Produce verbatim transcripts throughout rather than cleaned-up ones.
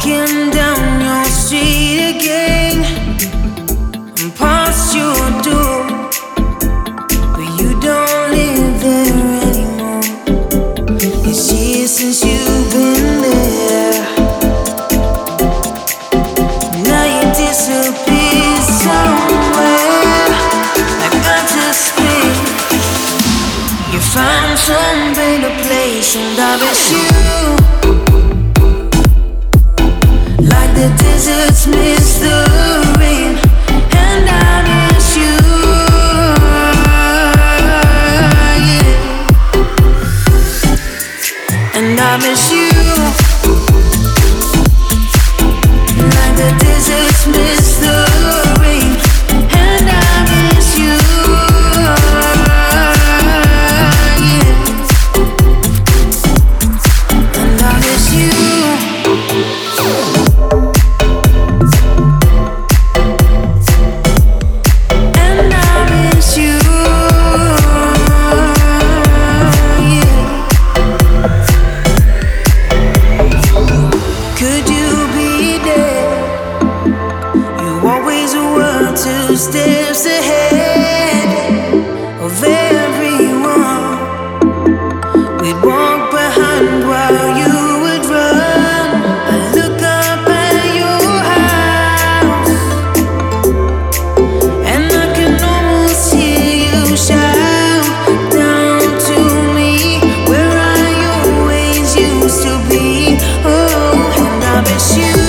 Walking down your street again, and past your door, but you don't live there anymore. It's years since you've been there. Now you disappear somewhere, like outer space. You find some better place, and I miss you. The deserts miss the rain, and I miss you, yeah. And I miss you, like the deserts miss the rain, and I miss you, yeah. And I miss you. Two steps ahead of everyone. We'd walk behind while you would run. I look up at your house, and I can almost hear you shout down to me, where I always used to be. Oh, and I miss you.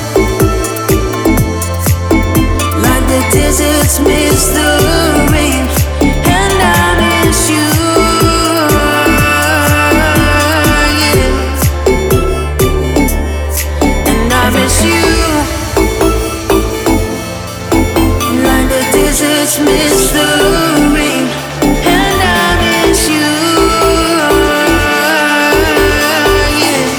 Deserts miss the rain, and I miss you, yeah. And I miss you, like the deserts miss the rain, and I miss you, yeah.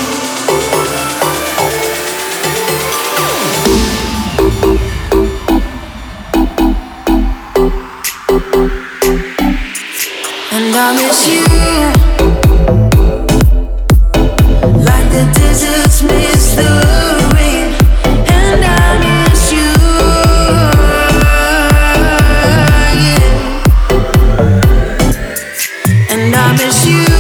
And I miss you, like the deserts miss the rain, and I miss you, yeah. And I miss you.